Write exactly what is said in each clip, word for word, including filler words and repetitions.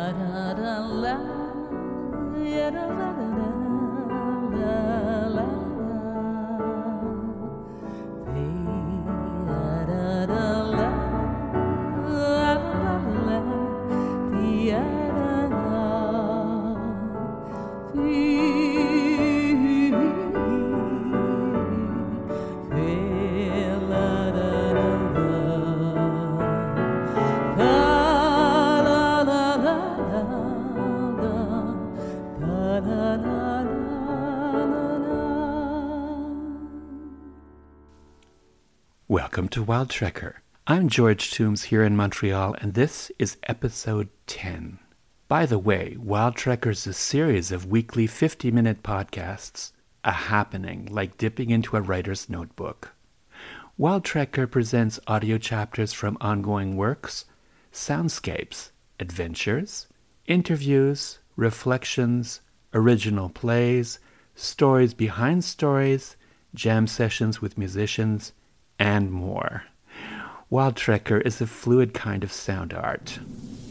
Welcome to Wild Trekker. I'm George Toombs here in Montreal, and this is episode ten. By the way, Wild Trekker is a series of weekly fifty-minute podcasts, a happening like dipping into a writer's notebook. Wild Trekker presents audio chapters from ongoing works, soundscapes, adventures, interviews, reflections, original plays, stories behind stories, jam sessions with musicians, and more. Wild Trekker is a fluid kind of sound art.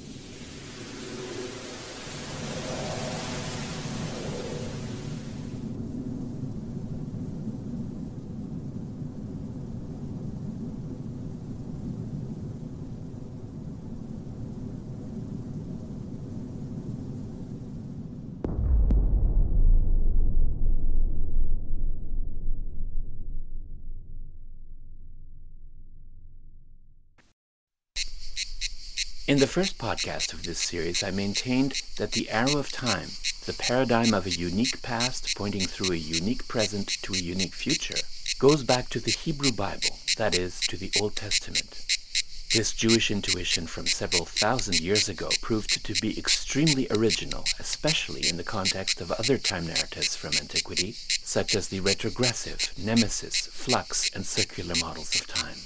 In the first podcast of this series, I maintained that the arrow of time, the paradigm of a unique past pointing through a unique present to a unique future, goes back to the Hebrew Bible, that is, to the Old Testament. This Jewish intuition from several thousand years ago proved to be extremely original, especially in the context of other time narratives from antiquity, such as the retrogressive, nemesis, flux, and circular models of time.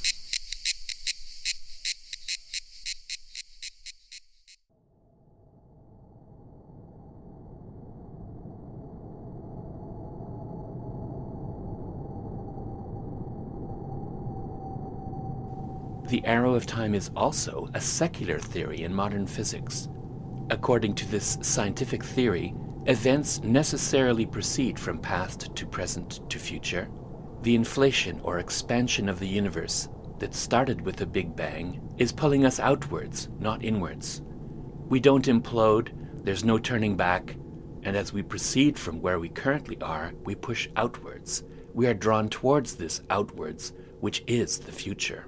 The arrow of time is also a secular theory in modern physics. According to this scientific theory, events necessarily proceed from past to present to future. The inflation or expansion of the universe that started with the Big Bang is pulling us outwards, not inwards. We don't implode, there's no turning back, and as we proceed from where we currently are, we push outwards. We are drawn towards this outwards, which is the future.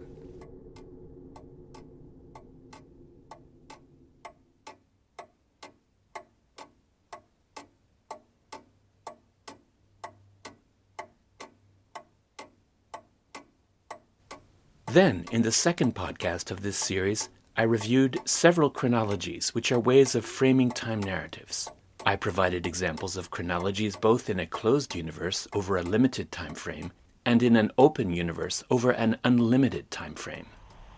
Then, in the second podcast of this series, I reviewed several chronologies, which are ways of framing time narratives. I provided examples of chronologies both in a closed universe over a limited time frame and in an open universe over an unlimited time frame.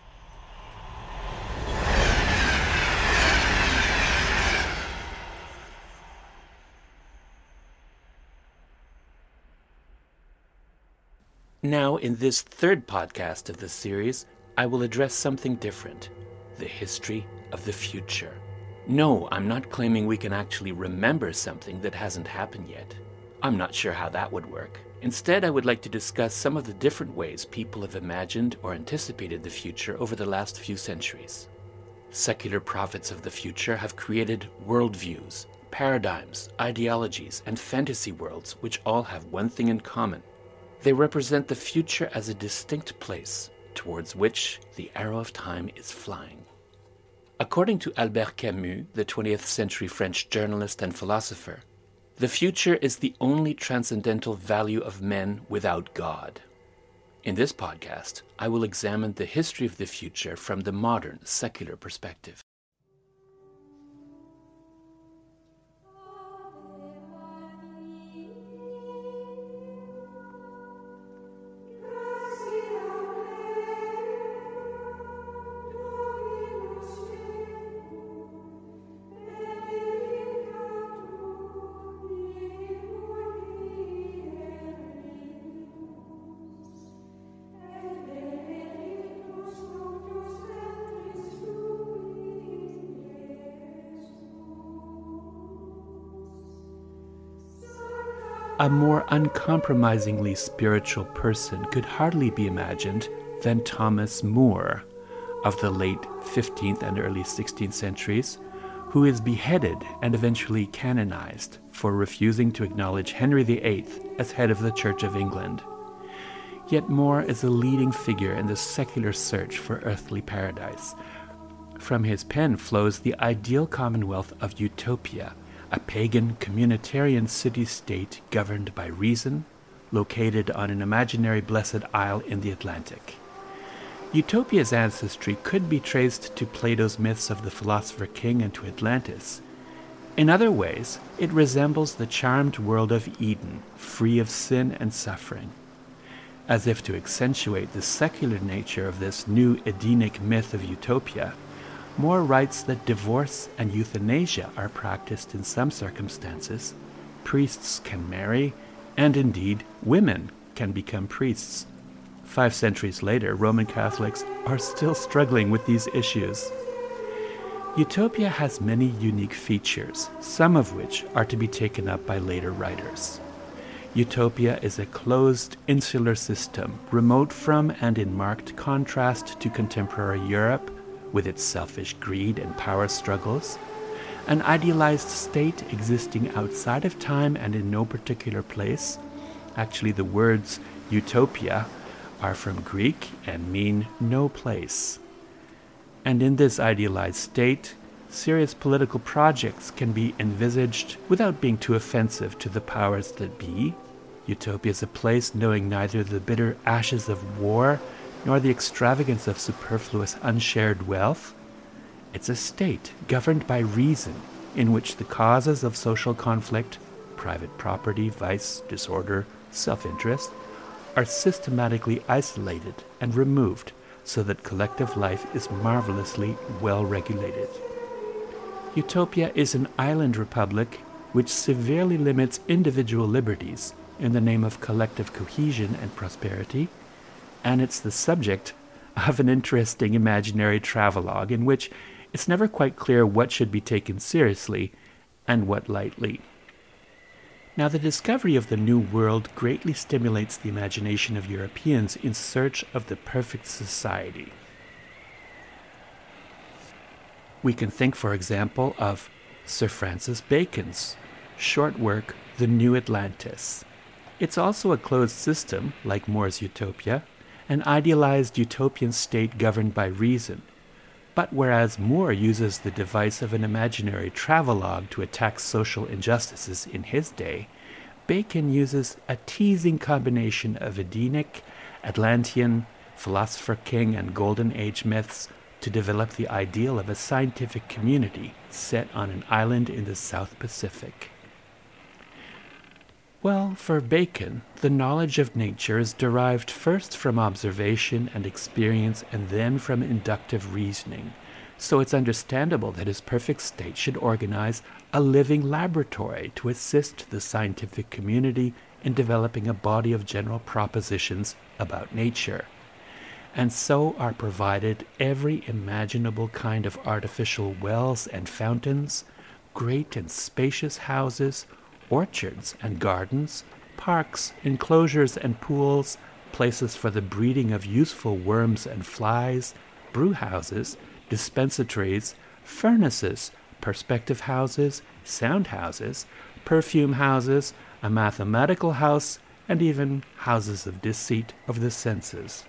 Now, in this third podcast of this series, I will address something different, the history of the future. No, I'm not claiming we can actually remember something that hasn't happened yet. I'm not sure how that would work. Instead, I would like to discuss some of the different ways people have imagined or anticipated the future over the last few centuries. Secular prophets of the future have created worldviews, paradigms, ideologies, and fantasy worlds which all have one thing in common. They represent the future as a distinct place towards which the arrow of time is flying. According to Albert Camus, the twentieth century French journalist and philosopher, the future is the only transcendental value of men without God. In this podcast, I will examine the history of the future from the modern secular perspective. A more uncompromisingly spiritual person could hardly be imagined than Thomas More of the late fifteenth and early sixteenth centuries, who is beheaded and eventually canonized for refusing to acknowledge Henry the Eighth as head of the Church of England. Yet More is a leading figure in the secular search for earthly paradise. From his pen flows the ideal commonwealth of Utopia, a pagan communitarian city-state governed by reason, located on an imaginary blessed isle in the Atlantic. Utopia's ancestry could be traced to Plato's myths of the philosopher king and to Atlantis. In other ways, it resembles the charmed world of Eden, free of sin and suffering. As if to accentuate the secular nature of this new Edenic myth of Utopia, More writes that divorce and euthanasia are practiced in some circumstances, priests can marry, and indeed women can become priests. Five centuries later, Roman Catholics are still struggling with these issues. Utopia has many unique features, some of which are to be taken up by later writers. Utopia is a closed, insular system, remote from and in marked contrast to contemporary Europe, with its selfish greed and power struggles, an idealized state existing outside of time and in no particular place. Actually, the words utopia are from Greek and mean no place. And in this idealized state, serious political projects can be envisaged without being too offensive to the powers that be. Utopia is a place knowing neither the bitter ashes of war nor the extravagance of superfluous unshared wealth. It's a state governed by reason, in which the causes of social conflict, private property, vice, disorder, self-interest, are systematically isolated and removed so that collective life is marvelously well regulated. Utopia is an island republic which severely limits individual liberties in the name of collective cohesion and prosperity, and it's the subject of an interesting imaginary travelogue in which it's never quite clear what should be taken seriously and what lightly. Now, the discovery of the New World greatly stimulates the imagination of Europeans in search of the perfect society. We can think, for example, of Sir Francis Bacon's short work, The New Atlantis. It's also a closed system, like More's Utopia, an idealized utopian state governed by reason. But whereas More uses the device of an imaginary travelogue to attack social injustices in his day, Bacon uses a teasing combination of Edenic, Atlantean, philosopher king, and Golden Age myths to develop the ideal of a scientific community set on an island in the South Pacific. Well, for Bacon, the knowledge of nature is derived first from observation and experience and then from inductive reasoning, so it's understandable that his perfect state should organize a living laboratory to assist the scientific community in developing a body of general propositions about nature. And so are provided every imaginable kind of artificial wells and fountains, great and spacious houses, orchards and gardens, parks, enclosures and pools, places for the breeding of useful worms and flies, brew houses, dispensatories, furnaces, perspective houses, sound houses, perfume houses, a mathematical house, and even houses of deceit of the senses.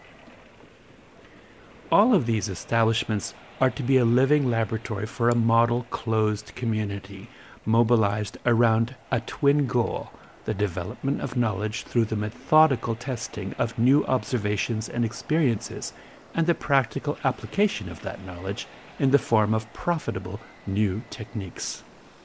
All of these establishments are to be a living laboratory for a model closed community, mobilized around a twin goal, the development of knowledge through the methodical testing of new observations and experiences, and the practical application of that knowledge in the form of profitable new techniques.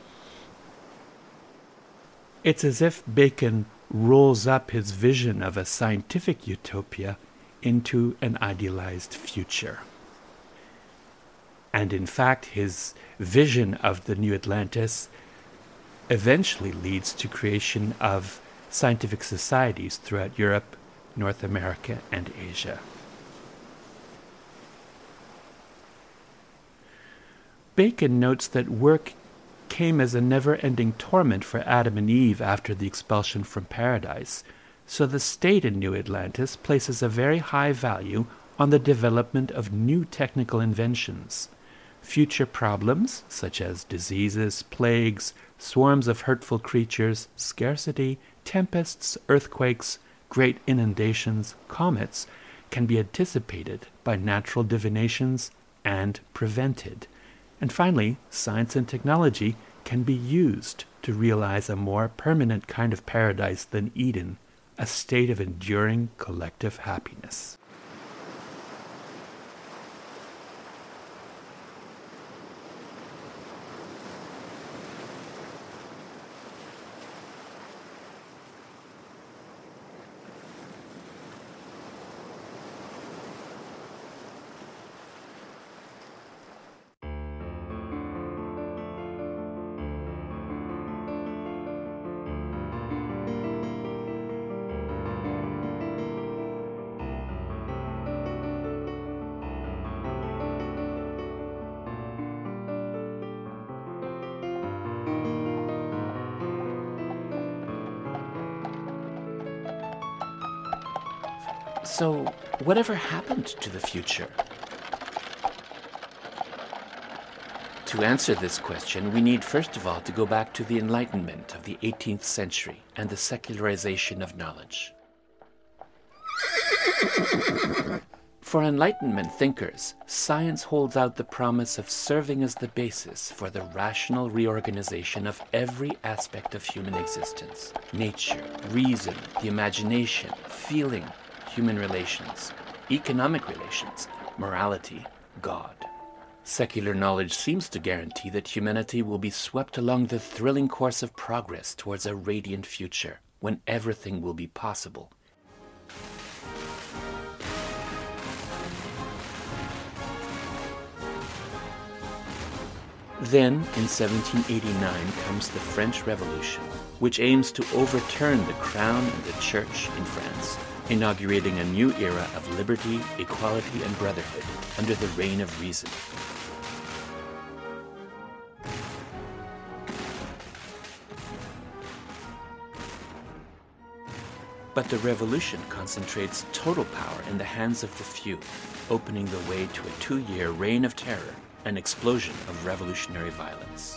It's as if Bacon rolls up his vision of a scientific utopia into an idealized future. And in fact, his vision of the New Atlantis eventually leads to creation of scientific societies throughout Europe, North America, and Asia. Bacon notes that work came as a never-ending torment for Adam and Eve after the expulsion from paradise, so the state in New Atlantis places a very high value on the development of new technical inventions. Future problems, such as diseases, plagues, swarms of hurtful creatures, scarcity, tempests, earthquakes, great inundations, comets, can be anticipated by natural divinations and prevented. And finally, science and technology can be used to realize a more permanent kind of paradise than Eden, a state of enduring collective happiness. So, whatever happened to the future? To answer this question, we need first of all to go back to the Enlightenment of the eighteenth century and the secularization of knowledge. For Enlightenment thinkers, science holds out the promise of serving as the basis for the rational reorganization of every aspect of human existence: nature, reason, the imagination, feeling, human relations, economic relations, morality, God. Secular knowledge seems to guarantee that humanity will be swept along the thrilling course of progress towards a radiant future, when everything will be possible. Then, in seventeen eighty-nine, comes the French Revolution, which aims to overturn the crown and the church in France, inaugurating a new era of liberty, equality, and brotherhood under the reign of reason. But the revolution concentrates total power in the hands of the few, opening the way to a two-year reign of terror, an explosion of revolutionary violence.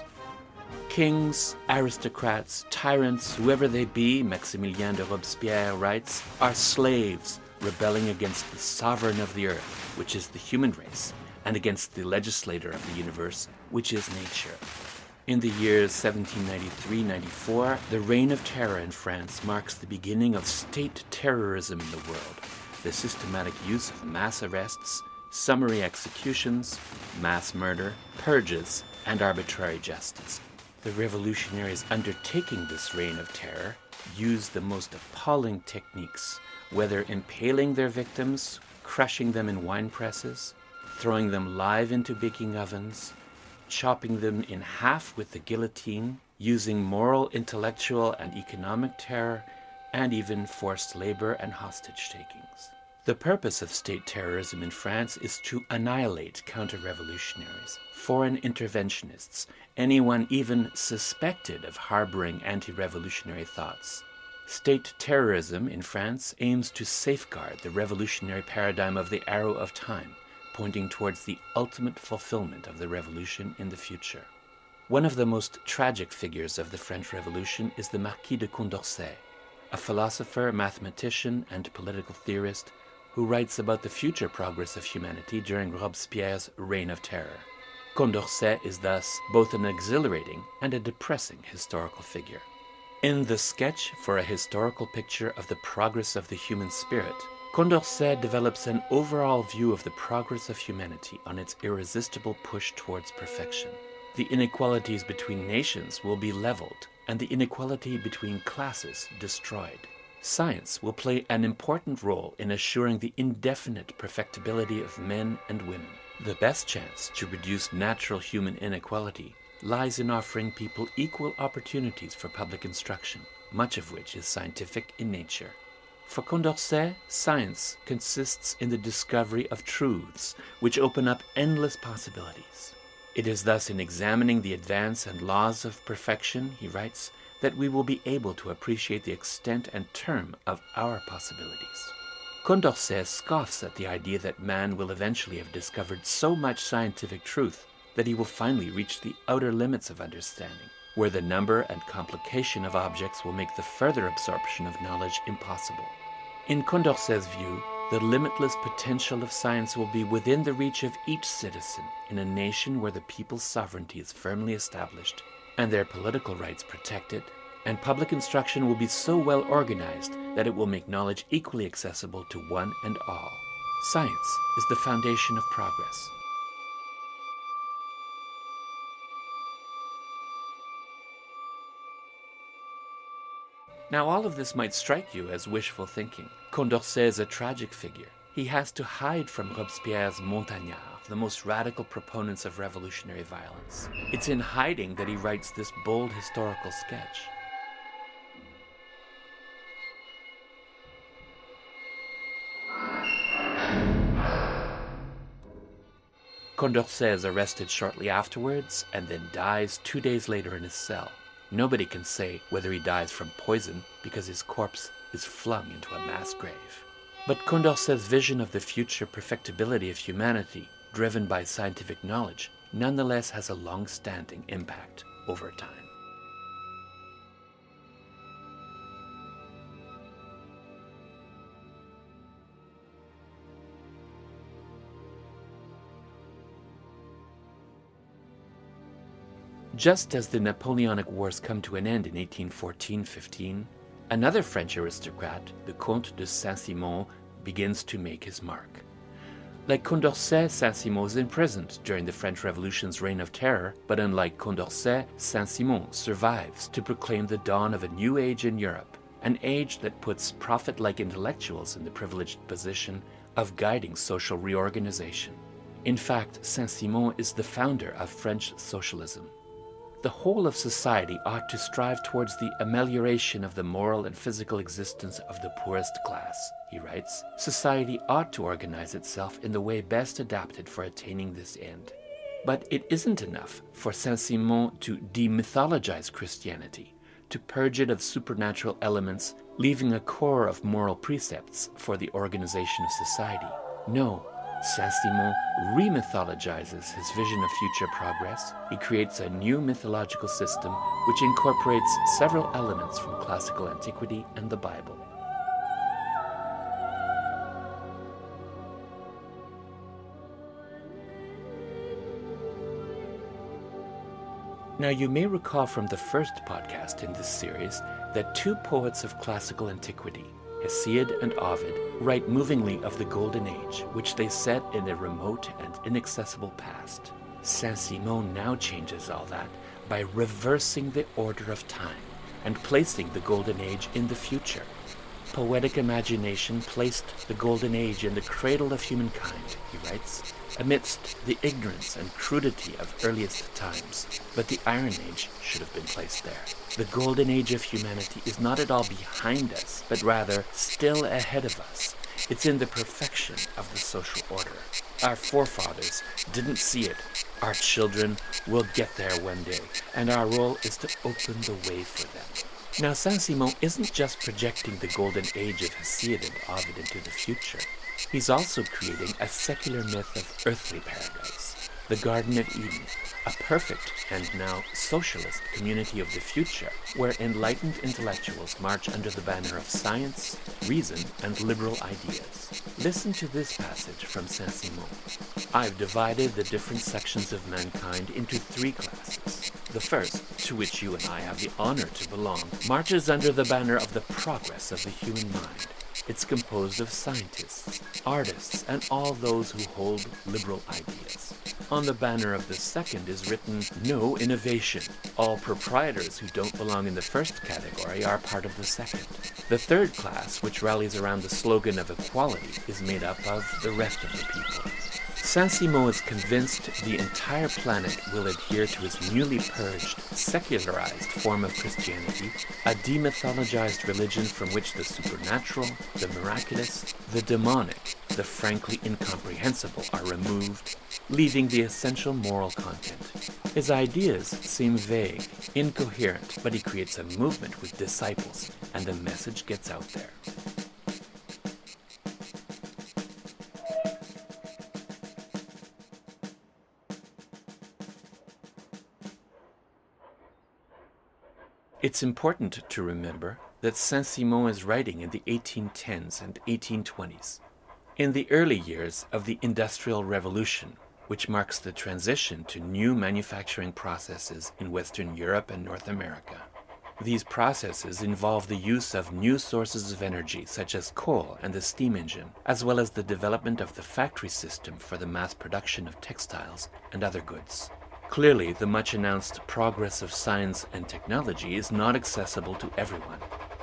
Kings, aristocrats, tyrants, whoever they be, Maximilien de Robespierre writes, are slaves rebelling against the sovereign of the earth, which is the human race, and against the legislator of the universe, which is nature. In the years seventeen ninety-three ninety-four, the Reign of Terror in France marks the beginning of state terrorism in the world, the systematic use of mass arrests, summary executions, mass murder, purges, and arbitrary justice. The revolutionaries undertaking this reign of terror used the most appalling techniques, whether impaling their victims, crushing them in wine presses, throwing them live into baking ovens, chopping them in half with the guillotine, using moral, intellectual, and economic terror, and even forced labor and hostage takings. The purpose of state terrorism in France is to annihilate counter-revolutionaries, foreign interventionists, anyone even suspected of harboring anti-revolutionary thoughts. State terrorism in France aims to safeguard the revolutionary paradigm of the arrow of time, pointing towards the ultimate fulfillment of the revolution in the future. One of the most tragic figures of the French Revolution is the Marquis de Condorcet, a philosopher, mathematician, and political theorist who writes about the future progress of humanity during Robespierre's reign of terror. Condorcet is thus both an exhilarating and a depressing historical figure. In the Sketch for a Historical Picture of the Progress of the Human Spirit, Condorcet develops an overall view of the progress of humanity on its irresistible push towards perfection. The inequalities between nations will be leveled, and the inequality between classes destroyed. Science will play an important role in assuring the indefinite perfectibility of men and women. The best chance to reduce natural human inequality lies in offering people equal opportunities for public instruction, much of which is scientific in nature. For Condorcet, science consists in the discovery of truths which open up endless possibilities. It is thus in examining the advance and laws of perfection, he writes, that we will be able to appreciate the extent and term of our possibilities. Condorcet scoffs at the idea that man will eventually have discovered so much scientific truth that he will finally reach the outer limits of understanding, where the number and complication of objects will make the further absorption of knowledge impossible. In Condorcet's view, the limitless potential of science will be within the reach of each citizen in a nation where the people's sovereignty is firmly established and their political rights protected, and public instruction will be so well organized that it will make knowledge equally accessible to one and all. Science is the foundation of progress. Now, all of this might strike you as wishful thinking. Condorcet is a tragic figure. He has to hide from Robespierre's Montagnards, the most radical proponents of revolutionary violence. It's in hiding that he writes this bold historical sketch. Condorcet is arrested shortly afterwards and then dies two days later in his cell. Nobody can say whether he dies from poison because his corpse is flung into a mass grave. But Condorcet's vision of the future perfectibility of humanity, driven by scientific knowledge, nonetheless has a long-standing impact over time. Just as the Napoleonic Wars come to an end in eighteen fourteen fifteen, another French aristocrat, the Comte de Saint-Simon, begins to make his mark. Like Condorcet, Saint-Simon is imprisoned during the French Revolution's reign of terror, but unlike Condorcet, Saint-Simon survives to proclaim the dawn of a new age in Europe, an age that puts prophet-like intellectuals in the privileged position of guiding social reorganization. In fact, Saint-Simon is the founder of French socialism. The whole of society ought to strive towards the amelioration of the moral and physical existence of the poorest class, he writes. Society ought to organize itself in the way best adapted for attaining this end. But it isn't enough for Saint-Simon to demythologize Christianity, to purge it of supernatural elements, leaving a core of moral precepts for the organization of society. No. Saint-Simon remythologizes his vision of future progress. He creates a new mythological system which incorporates several elements from classical antiquity and the Bible. Now, you may recall from the first podcast in this series that two poets of classical antiquity, Hesiod and Ovid, write movingly of the Golden Age, which they set in a remote and inaccessible past. Saint-Simon now changes all that by reversing the order of time and placing the Golden Age in the future. Poetic imagination placed the Golden Age in the cradle of humankind, he writes, amidst the ignorance and crudity of earliest times, but the Iron Age should have been placed there. The Golden Age of humanity is not at all behind us, but rather still ahead of us. It's in the perfection of the social order. Our forefathers didn't see it. Our children will get there one day, and our role is to open the way for them. Now, Saint-Simon isn't just projecting the Golden Age of Hesiod and Ovid into the future. He's also creating a secular myth of earthly paradise, the Garden of Eden, a perfect and now socialist community of the future where enlightened intellectuals march under the banner of science, reason, and liberal ideas. Listen to this passage from Saint-Simon. I've divided the different sections of mankind into three classes. The first, to which you and I have the honor to belong, marches under the banner of the progress of the human mind. It's composed of scientists, artists, and all those who hold liberal ideas. On the banner of the second is written, no innovation. All proprietors who don't belong in the first category are part of the second. The third class, which rallies around the slogan of equality, is made up of the rest of the people. Saint-Simon is convinced the entire planet will adhere to his newly purged, secularized form of Christianity, a demythologized religion from which the supernatural, the miraculous, the demonic, the frankly incomprehensible are removed, leaving the essential moral content. His ideas seem vague, incoherent, but he creates a movement with disciples, and the message gets out there. It's important to remember that Saint-Simon is writing in the eighteen tens and eighteen twenties, in the early years of the Industrial Revolution, which marks the transition to new manufacturing processes in Western Europe and North America. These processes involve the use of new sources of energy such as coal and the steam engine, as well as the development of the factory system for the mass production of textiles and other goods. Clearly, the much-announced progress of science and technology is not accessible to everyone.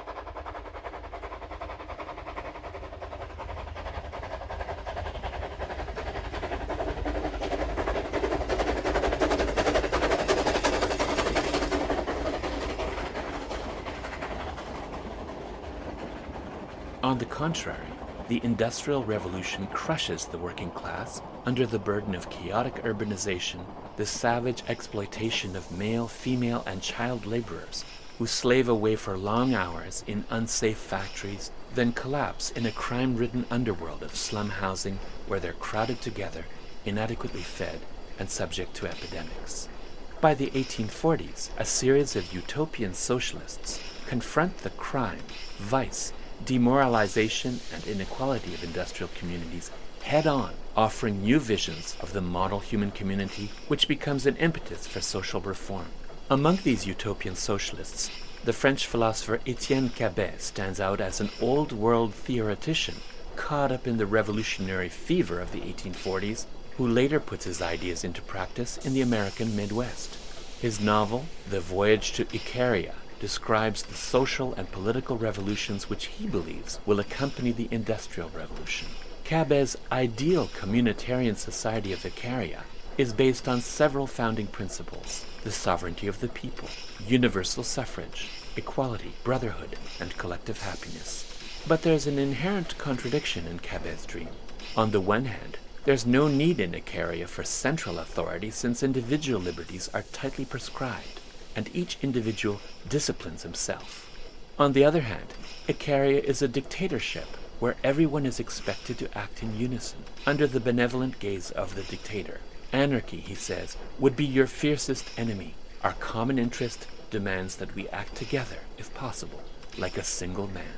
On the contrary, the Industrial Revolution crushes the working class under the burden of chaotic urbanization, the savage exploitation of male, female, and child laborers who slave away for long hours in unsafe factories, then collapse in a crime-ridden underworld of slum housing where they're crowded together, inadequately fed, and subject to epidemics. By the eighteen forties, a series of utopian socialists confront the crime, vice, demoralization, and inequality of industrial communities head-on, offering new visions of the model human community, which becomes an impetus for social reform. Among these utopian socialists, the French philosopher Étienne Cabet stands out as an old-world theoretician caught up in the revolutionary fever of the eighteen forties, who later puts his ideas into practice in the American Midwest. His novel, The Voyage to Icaria, describes the social and political revolutions which he believes will accompany the Industrial Revolution. Cabet's ideal communitarian society of Icaria is based on several founding principles: the sovereignty of the people, universal suffrage, equality, brotherhood, and collective happiness. But there's an inherent contradiction in Cabet's dream. On the one hand, there's no need in Icaria for central authority since individual liberties are tightly prescribed, and each individual disciplines himself. On the other hand, Icaria is a dictatorship where everyone is expected to act in unison, under the benevolent gaze of the dictator. Anarchy, he says, would be your fiercest enemy. Our common interest demands that we act together, if possible, like a single man.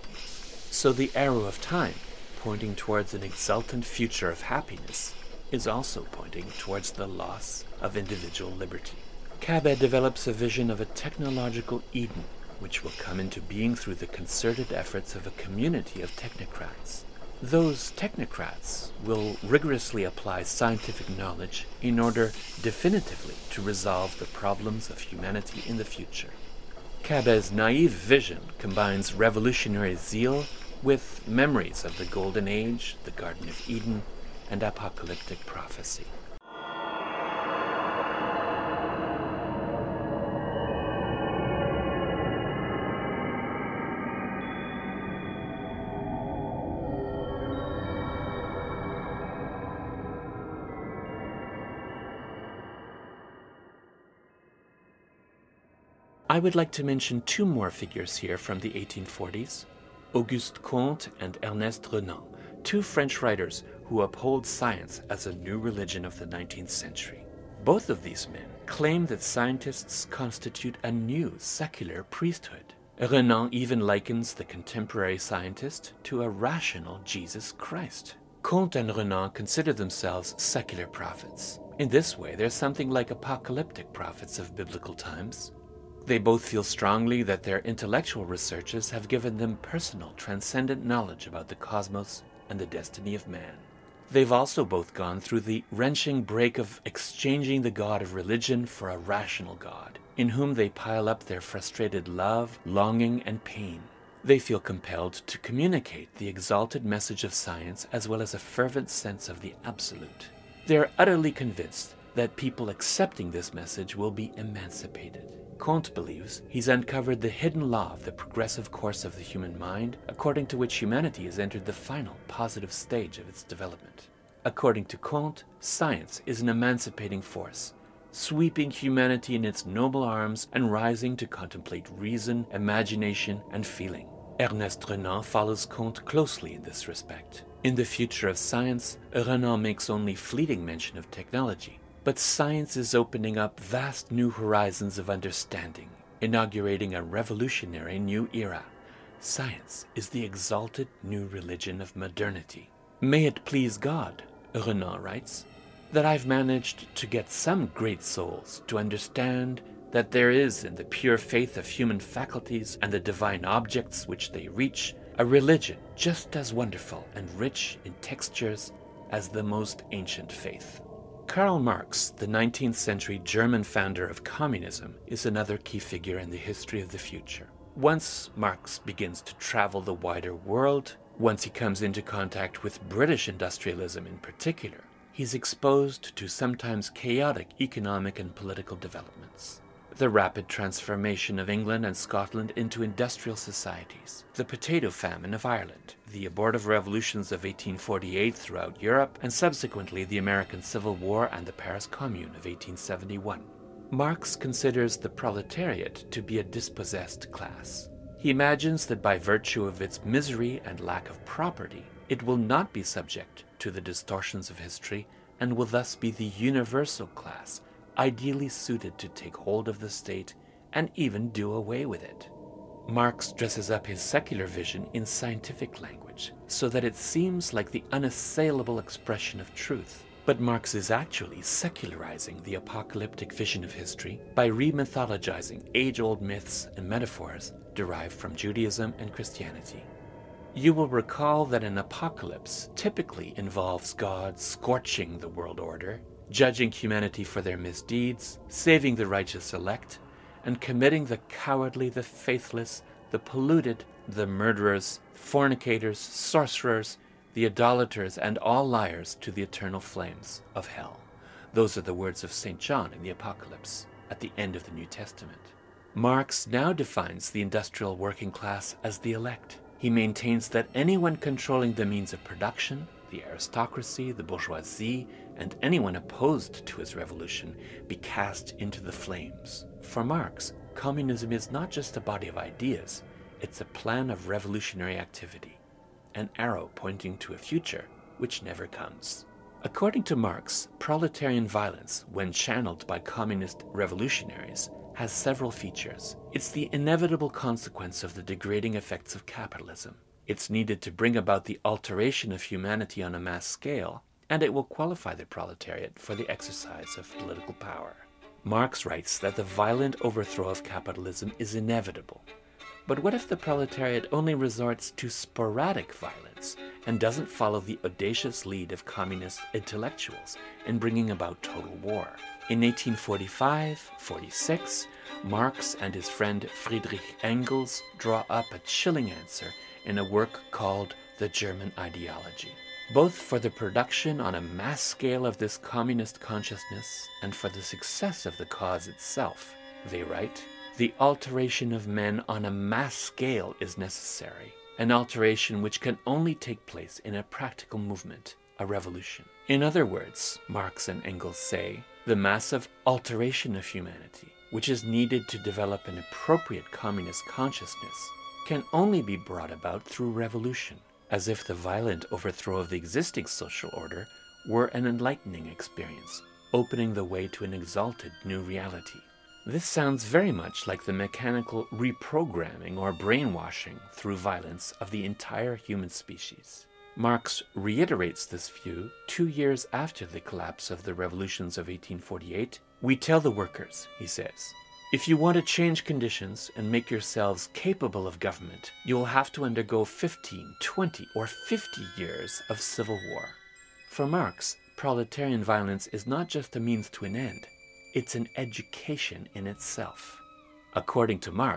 So the arrow of time, pointing towards an exultant future of happiness, is also pointing towards the loss of individual liberty. Cabet develops a vision of a technological Eden, which will come into being through the concerted efforts of a community of technocrats. Those technocrats will rigorously apply scientific knowledge in order definitively to resolve the problems of humanity in the future. Cabet's naive vision combines revolutionary zeal with memories of the Golden Age, the Garden of Eden, and apocalyptic prophecy. I would like to mention two more figures here from the eighteen forties, Auguste Comte and Ernest Renan, two French writers who uphold science as a new religion of the nineteenth century. Both of these men claim that scientists constitute a new secular priesthood. Renan even likens the contemporary scientist to a rational Jesus Christ. Comte and Renan consider themselves secular prophets. In this way, they're something like apocalyptic prophets of biblical times. They both feel strongly that their intellectual researches have given them personal, transcendent knowledge about the cosmos and the destiny of man. They've also both gone through the wrenching break of exchanging the God of religion for a rational God, in whom they pile up their frustrated love, longing, and pain. They feel compelled to communicate the exalted message of science as well as a fervent sense of the absolute. They are utterly convinced that people accepting this message will be emancipated. Comte believes he's uncovered the hidden law of the progressive course of the human mind, according to which humanity has entered the final positive stage of its development. According to Comte, science is an emancipating force, sweeping humanity in its noble arms and rising to contemplate reason, imagination, and feeling. Ernest Renan follows Comte closely in this respect. In The Future of Science, Renan makes only fleeting mention of technology, but science is opening up vast new horizons of understanding, inaugurating a revolutionary new era. Science is the exalted new religion of modernity. May it please God, Renan writes, that I've managed to get some great souls to understand that there is in the pure faith of human faculties and the divine objects which they reach a religion just as wonderful and rich in textures as the most ancient faith. Karl Marx, the nineteenth century German founder of communism, is another key figure in the history of the future. Once Marx begins to travel the wider world, once he comes into contact with British industrialism in particular, he's exposed to sometimes chaotic economic and political developments. The rapid transformation of England and Scotland into industrial societies, the potato famine of Ireland, the abortive revolutions of eighteen forty-eight throughout Europe, and subsequently the American Civil War and the Paris Commune of eighteen seventy-one. Marx considers the proletariat to be a dispossessed class. He imagines that by virtue of its misery and lack of property, it will not be subject to the distortions of history and will thus be the universal class, ideally suited to take hold of the state and even do away with it. Marx dresses up his secular vision in scientific language so that it seems like the unassailable expression of truth. But Marx is actually secularizing the apocalyptic vision of history by remythologizing age-old myths and metaphors derived from Judaism and Christianity. You will recall that an apocalypse typically involves God scorching the world order, judging humanity for their misdeeds, saving the righteous elect, and committing the cowardly, the faithless, the polluted, the murderers, fornicators, sorcerers, the idolaters, and all liars to the eternal flames of hell. Those are the words of Saint John in the Apocalypse, at the end of the New Testament. Marx now defines the industrial working class as the elect. He maintains that anyone controlling the means of production, the aristocracy, the bourgeoisie, and anyone opposed to his revolution be cast into the flames. For Marx, communism is not just a body of ideas, it's a plan of revolutionary activity, an arrow pointing to a future which never comes. According to Marx, proletarian violence, when channeled by communist revolutionaries, has several features. It's the inevitable consequence of the degrading effects of capitalism. It's needed to bring about the alteration of humanity on a mass scale, and it will qualify the proletariat for the exercise of political power. Marx writes that the violent overthrow of capitalism is inevitable. But what if the proletariat only resorts to sporadic violence and doesn't follow the audacious lead of communist intellectuals in bringing about total war? In eighteen forty-five forty-six, Marx and his friend Friedrich Engels draw up a chilling answer in a work called The German Ideology. Both for the production on a mass scale of this communist consciousness and for the success of the cause itself, they write, the alteration of men on a mass scale is necessary, an alteration which can only take place in a practical movement, a revolution. In other words, Marx and Engels say, the massive alteration of humanity, which is needed to develop an appropriate communist consciousness, can only be brought about through revolution, as if the violent overthrow of the existing social order were an enlightening experience, opening the way to an exalted new reality. This sounds very much like the mechanical reprogramming or brainwashing through violence of the entire human species. Marx reiterates this view two years after the collapse of the revolutions of eighteen forty-eight. We tell the workers, he says, if you want to change conditions and make yourselves capable of government, you will have to undergo fifteen, twenty, or fifty years of civil war. For Marx, proletarian violence is not just a means to an end, it's an education in itself. According to Marx,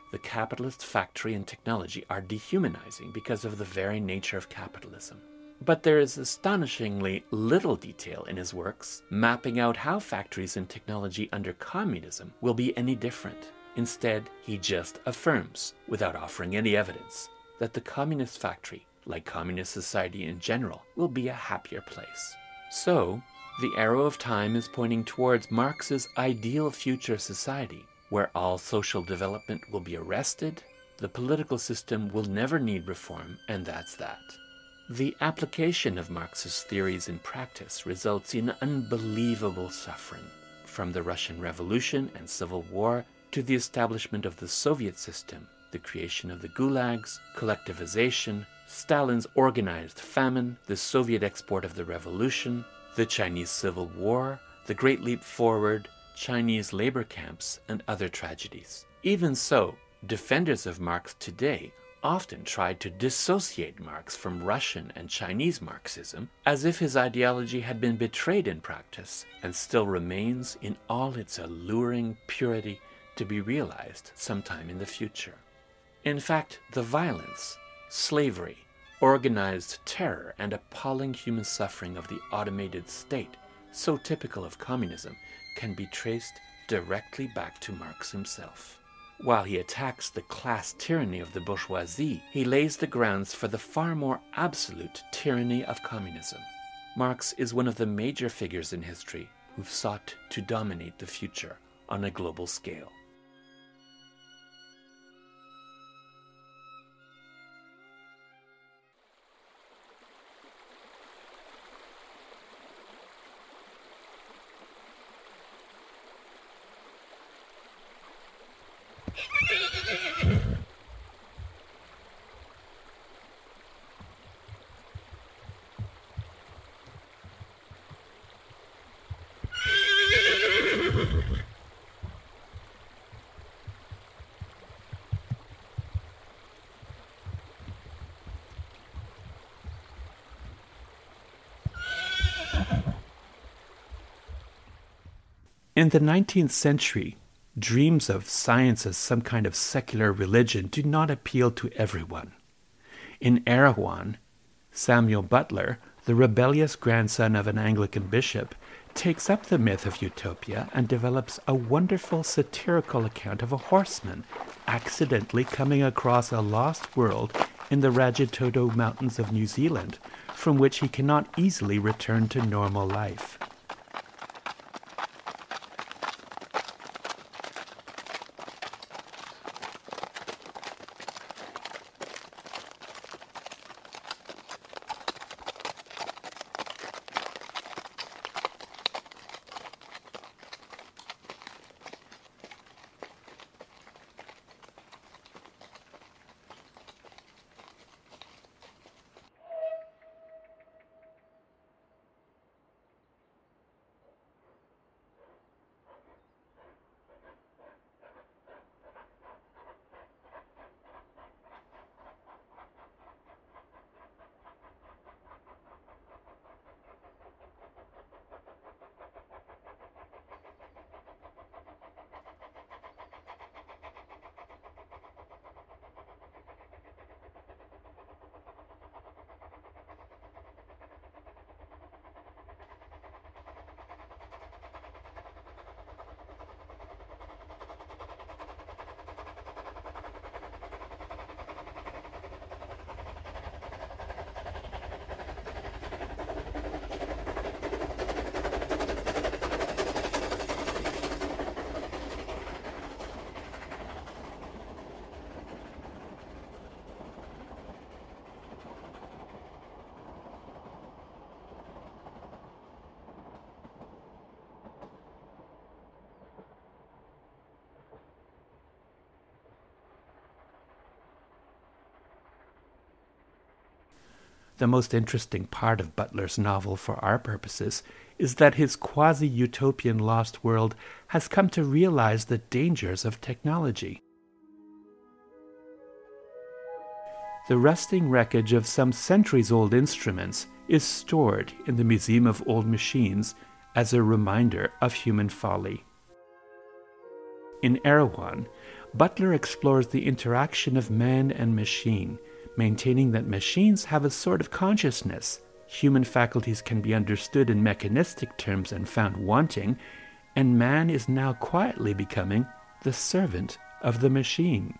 the capitalist factory and technology are dehumanizing because of the very nature of capitalism. But there is astonishingly little detail in his works mapping out how factories and technology under communism will be any different. Instead, he just affirms, without offering any evidence, that the communist factory, like communist society in general, will be a happier place. So, the arrow of time is pointing towards Marx's ideal future society, where all social development will be arrested, the political system will never need reform, and that's that. The application of Marx's theories in practice results in unbelievable suffering, from the Russian Revolution and Civil War to the establishment of the Soviet system, the creation of the gulags, collectivization, Stalin's organized famine, the Soviet export of the revolution, the Chinese Civil War, the Great Leap Forward, Chinese labor camps, and other tragedies. Even so, defenders of Marx today often tried to dissociate Marx from Russian and Chinese Marxism, as if his ideology had been betrayed in practice and still remains in all its alluring purity to be realized sometime in the future. In fact, the violence, slavery, organized terror, and appalling human suffering of the automated state, so typical of communism, can be traced directly back to Marx himself. While he attacks the class tyranny of the bourgeoisie, he lays the grounds for the far more absolute tyranny of communism. Marx is one of the major figures in history who've sought to dominate the future on a global scale. In the nineteenth century, dreams of science as some kind of secular religion do not appeal to everyone. In Erewhon, Samuel Butler, the rebellious grandson of an Anglican bishop, takes up the myth of utopia and develops a wonderful satirical account of a horseman accidentally coming across a lost world in the Rajatoto Mountains of New Zealand, from which he cannot easily return to normal life. The most interesting part of Butler's novel for our purposes is that his quasi-utopian lost world has come to realize the dangers of technology. The rusting wreckage of some centuries-old instruments is stored in the Museum of Old Machines as a reminder of human folly. In Erewhon, Butler explores the interaction of man and machine, maintaining that machines have a sort of consciousness. Human faculties can be understood in mechanistic terms and found wanting, and man is now quietly becoming the servant of the machine.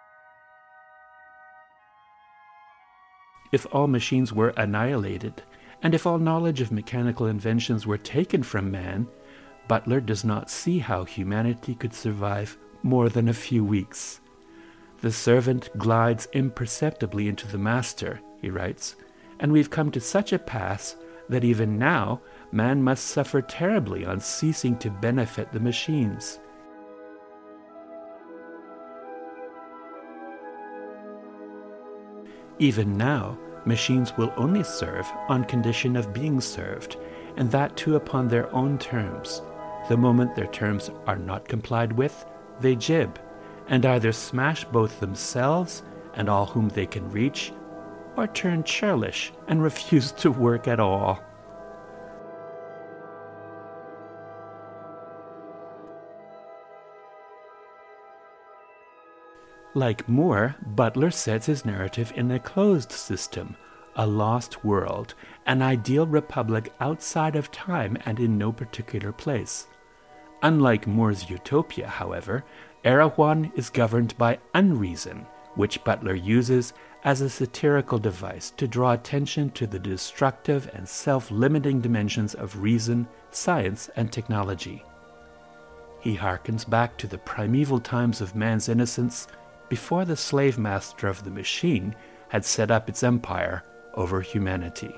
If all machines were annihilated, and if all knowledge of mechanical inventions were taken from man, Butler does not see how humanity could survive more than a few weeks. The servant glides imperceptibly into the master, he writes, and we've come to such a pass that even now man must suffer terribly on ceasing to benefit the machines. Even now, machines will only serve on condition of being served, and that too upon their own terms. The moment their terms are not complied with, they jib, and either smash both themselves and all whom they can reach, or turn churlish and refuse to work at all. Like Moore, Butler sets his narrative in a closed system, a lost world, an ideal republic outside of time and in no particular place. Unlike Moore's utopia, however, Erewhon is governed by unreason, which Butler uses as a satirical device to draw attention to the destructive and self-limiting dimensions of reason, science, and technology. He harkens back to the primeval times of man's innocence before the slave master of the machine had set up its empire over humanity.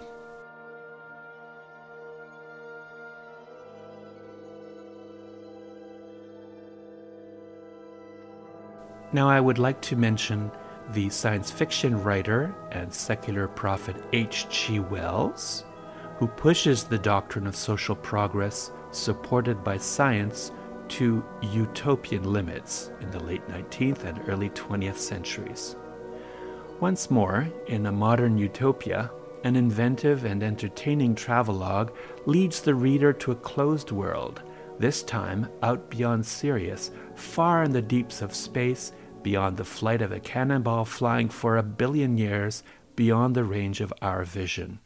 Now I would like to mention the science fiction writer and secular prophet H G Wells, who pushes the doctrine of social progress supported by science to utopian limits in the late nineteenth and early twentieth centuries. Once more, in A Modern Utopia, an inventive and entertaining travelogue leads the reader to a closed world, this time out beyond Sirius, far in the deeps of space, beyond the flight of a cannonball flying for a billion years, beyond the range of our vision.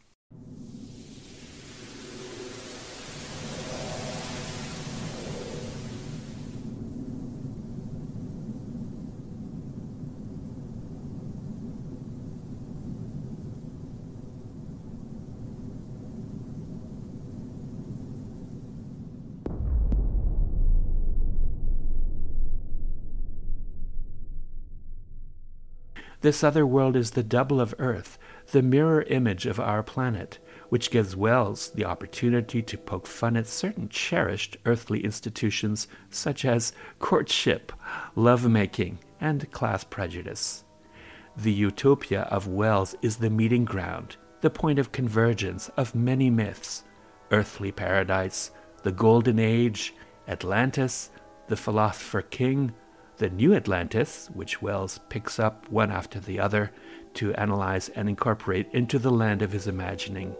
This other world is the double of Earth, the mirror image of our planet, which gives Wells the opportunity to poke fun at certain cherished earthly institutions such as courtship, lovemaking, and class prejudice. The utopia of Wells is the meeting ground, the point of convergence of many myths: earthly paradise, the golden age, Atlantis, the philosopher king, the new Atlantis, which Wells picks up one after the other to analyze and incorporate into the land of his imagining.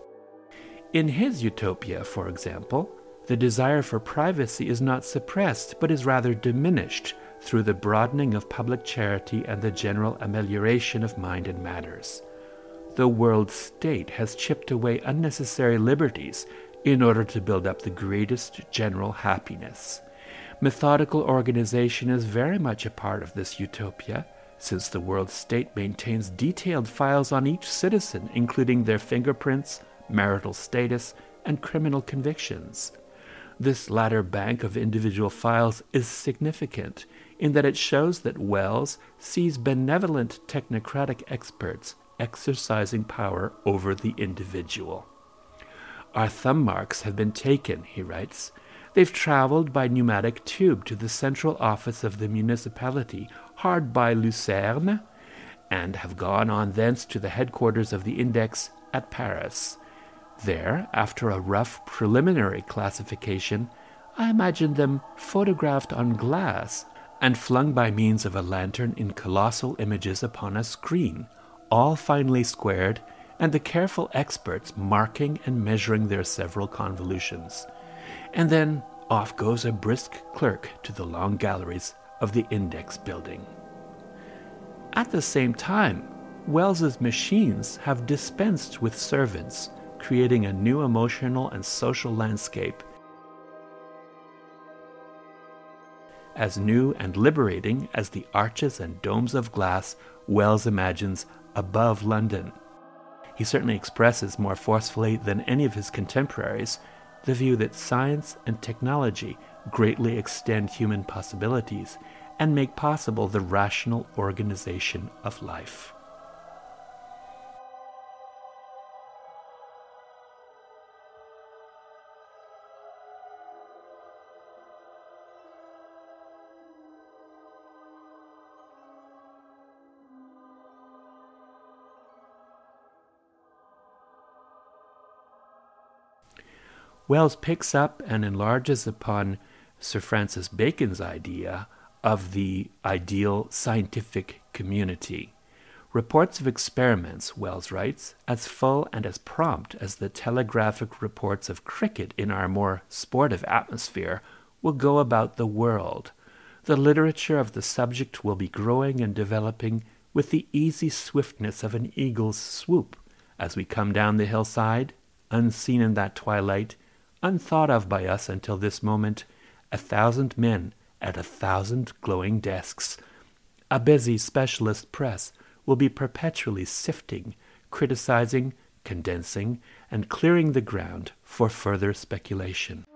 In his utopia, for example, the desire for privacy is not suppressed, but is rather diminished through the broadening of public charity and the general amelioration of mind and manners. The world state has chipped away unnecessary liberties in order to build up the greatest general happiness. Methodical organization is very much a part of this utopia, since the world state maintains detailed files on each citizen, including their fingerprints, marital status, and criminal convictions. This latter bank of individual files is significant in that it shows that Wells sees benevolent technocratic experts exercising power over the individual. Our thumb marks have been taken, he writes. They've traveled by pneumatic tube to the central office of the municipality, hard by Lucerne, and have gone on thence to the headquarters of the Index at Paris. There, after a rough preliminary classification, I imagine them photographed on glass and flung by means of a lantern in colossal images upon a screen, all finely squared, and the careful experts marking and measuring their several convolutions. And then off goes a brisk clerk to the long galleries of the Index Building. At the same time, Wells's machines have dispensed with servants, creating a new emotional and social landscape, as new and liberating as the arches and domes of glass Wells imagines above London. He certainly expresses more forcefully than any of his contemporaries the view that science and technology greatly extend human possibilities and make possible the rational organization of life. Wells picks up and enlarges upon Sir Francis Bacon's idea of the ideal scientific community. Reports of experiments, Wells writes, as full and as prompt as the telegraphic reports of cricket in our more sportive atmosphere, will go about the world. The literature of the subject will be growing and developing with the easy swiftness of an eagle's swoop, as we come down the hillside, unseen in that twilight, unthought of by us until this moment, a thousand men at a thousand glowing desks. A busy specialist press will be perpetually sifting, criticizing, condensing, and clearing the ground for further speculation.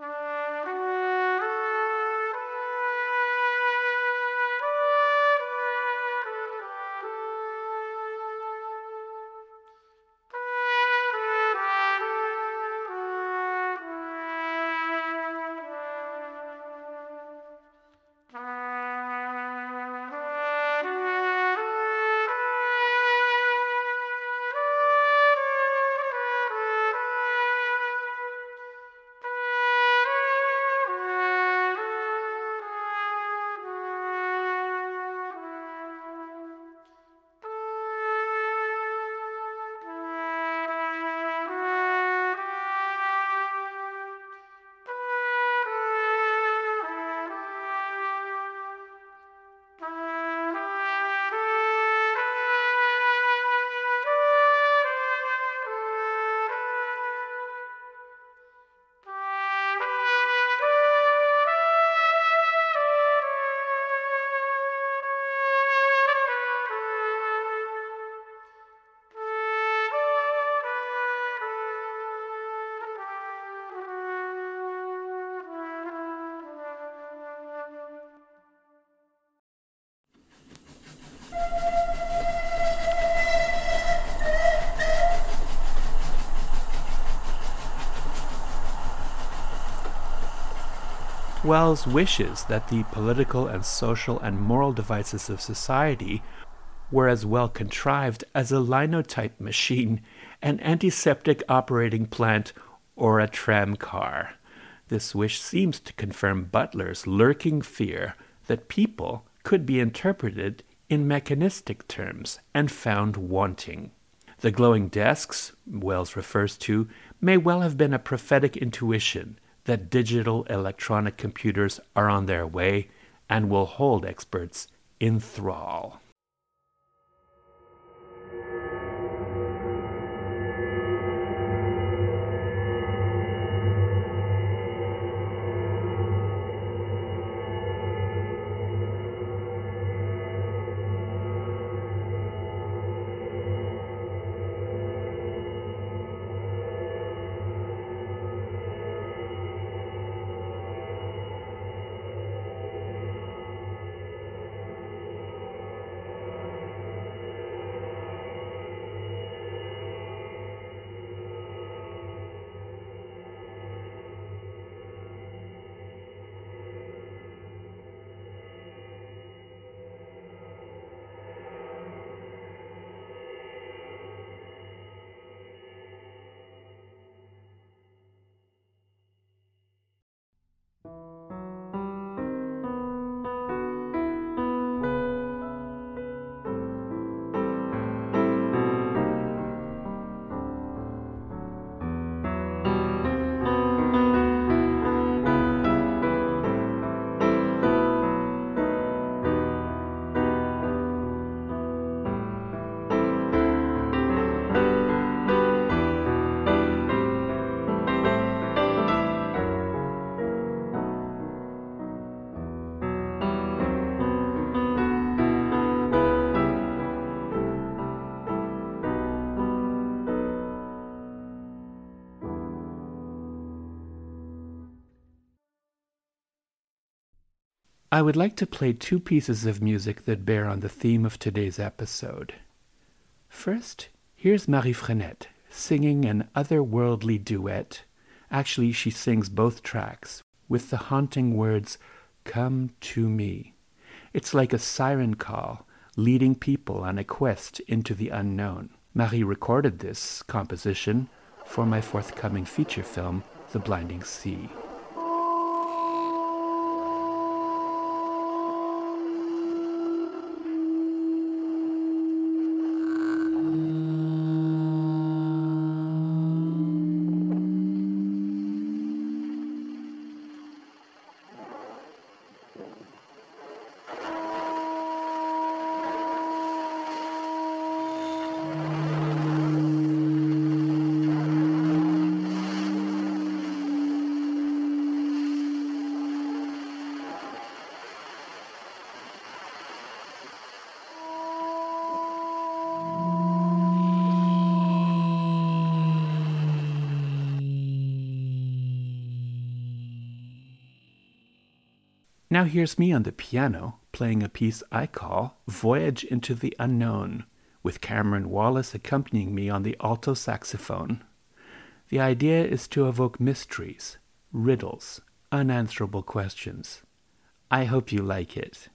Wells wishes that the political and social and moral devices of society were as well contrived as a linotype machine, an antiseptic operating plant, or a tram car. This wish seems to confirm Butler's lurking fear that people could be interpreted in mechanistic terms and found wanting. The glowing desks Wells refers to may well have been a prophetic intuition that digital electronic computers are on their way and will hold experts in thrall. I would like to play two pieces of music that bear on the theme of today's episode. First, here's Marie Frenette singing an otherworldly duet. Actually, she sings both tracks with the haunting words, "Come to me." It's like a siren call, leading people on a quest into the unknown. Marie recorded this composition for my forthcoming feature film, The Blinding Sea. Now here's me on the piano, playing a piece I call Voyage into the Unknown, with Cameron Wallace accompanying me on the alto saxophone. The idea is to evoke mysteries, riddles, unanswerable questions. I hope you like it.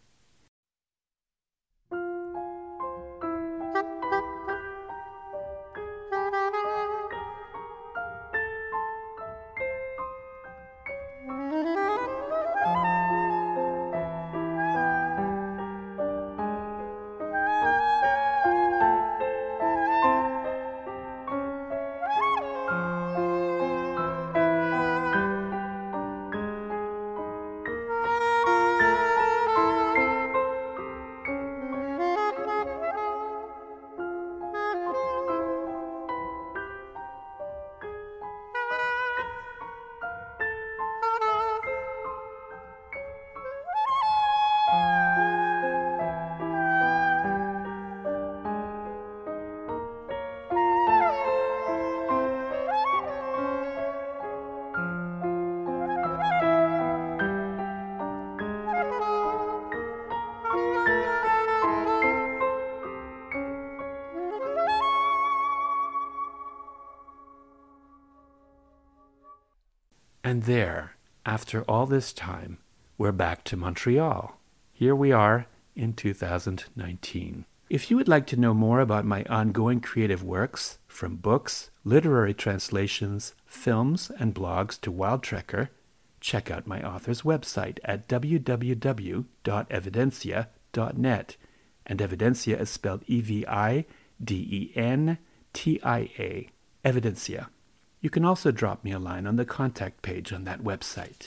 And there, after all this time, we're back to Montreal. Here we are in two thousand nineteen. If you would like to know more about my ongoing creative works, from books, literary translations, films, and blogs to Wild Trekker, check out my author's website at w w w dot evidencia dot net. And Evidencia is spelled E V I D E N T I A, Evidencia. You can also drop me a line on the contact page on that website.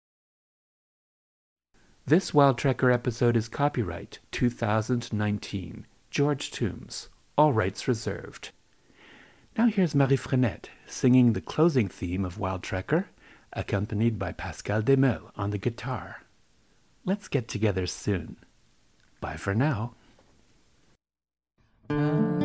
This Wild Trekker episode is copyright two thousand nineteen, George Toombs, all rights reserved. Now here's Marie Frenette singing the closing theme of Wild Trekker, accompanied by Pascal Desmeules on the guitar. Let's get together soon. Bye for now.